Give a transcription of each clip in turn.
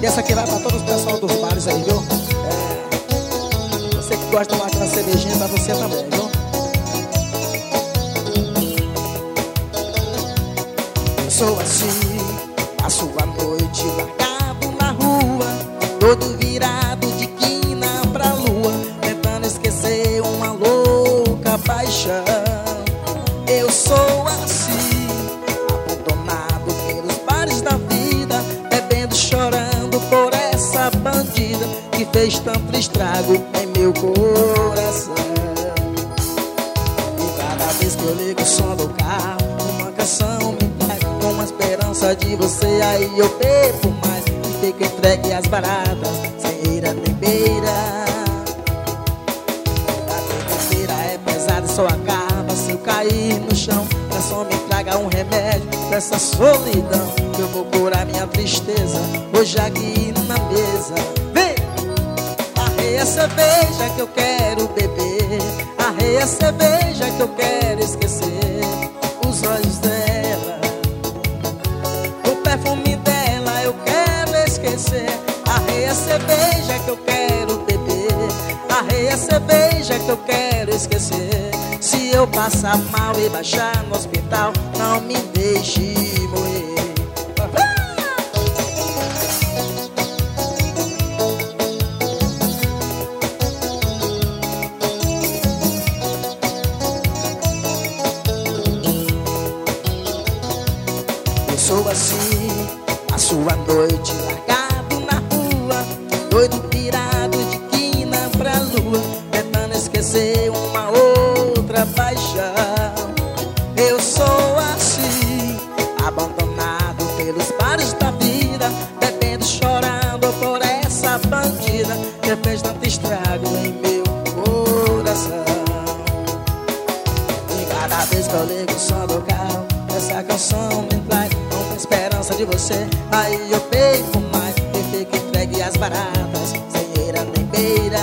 E essa aqui vai pra todos os pessoal dos bares aí, viu? Você que gosta de tomar aquela cervejinha, pra você também, viu? Eu sou assim, passo a noite largado na rua, todo virado de quina pra lua, tentando esquecer uma louca paixão. Eu sou assim, abandonado pelos bares da vida, bebendo, chorando por essa bandida que fez tanto estrago em meu coração. E cada vez que eu ligo o som do carro, uma canção me pega com uma esperança de você. Aí eu bebo mais e fico entregue às baratas, sem ira nem beira. A bebedeira é pesada e só acaba se eu cair no chão. Pra só me traga um remédio dessa solidão, que eu vou curar minha tristeza hoje aqui na mesa. Vem! Arreia a cerveja que eu quero beber, arreia a cerveja que eu quero esquecer os olhos dela, o perfume dela eu quero esquecer. Arreia a cerveja que eu quero beber, arreia a cerveja que eu quero esquecer. Se eu passar mal e baixar no hospital, não me deixe morrer. Eu sou assim, passo a noite largado na rua, doido pirado de quina pra lua, tentando esquecer uma outra paixão. Eu sou assim, abandonado pelos bares da vida, bebendo, chorando por essa bandida que fez tanto estrago em meu coração. E cada vez que eu ligo o som do carro, essa canção me traz uma esperança de você. Aí eu bebo mais e fico entregue às baratas, sem ira nem beira.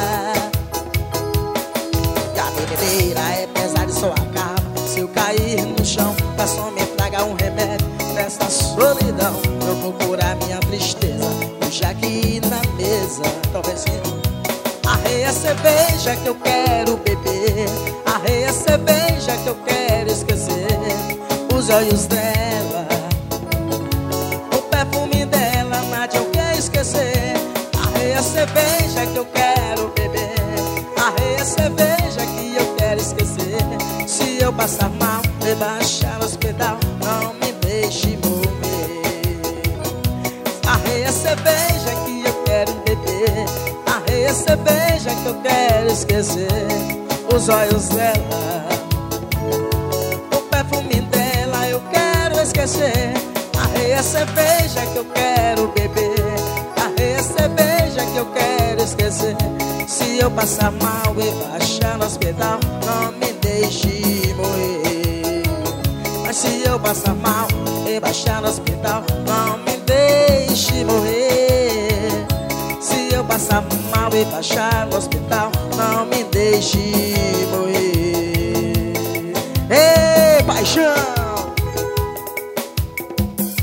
E a bebedeira é pesada e só acaba se eu cair no chão. Pra só me traga um remédio dessa solidão, eu vou curar minha tristeza hoje aqui na mesa. Talvez sim. Arreia a cerveja que eu quero beber, arreia a cerveja que eu quero esquecer os olhos dela, o perfume dela, nada eu quero esquecer. Arreia a cerveja que eu quero beber, arreia a cerveja que eu quero esquecer. Se eu passar mal e baixar no hospital, não me deixe morrer. Arreia a cerveja que eu quero beber, arreia a cerveja que eu quero esquecer os olhos dela, o perfume dela eu quero esquecer. Arreia a cerveja que eu quero beber, arreia a cerveja que eu quero esquecer. Se eu passar mal e baixar no hospital, não me deixe morrer. Mas se eu passar mal e baixar no hospital, não me deixe morrer. Se eu passar mal e baixar no hospital, não me deixe morrer. Ei, paixão!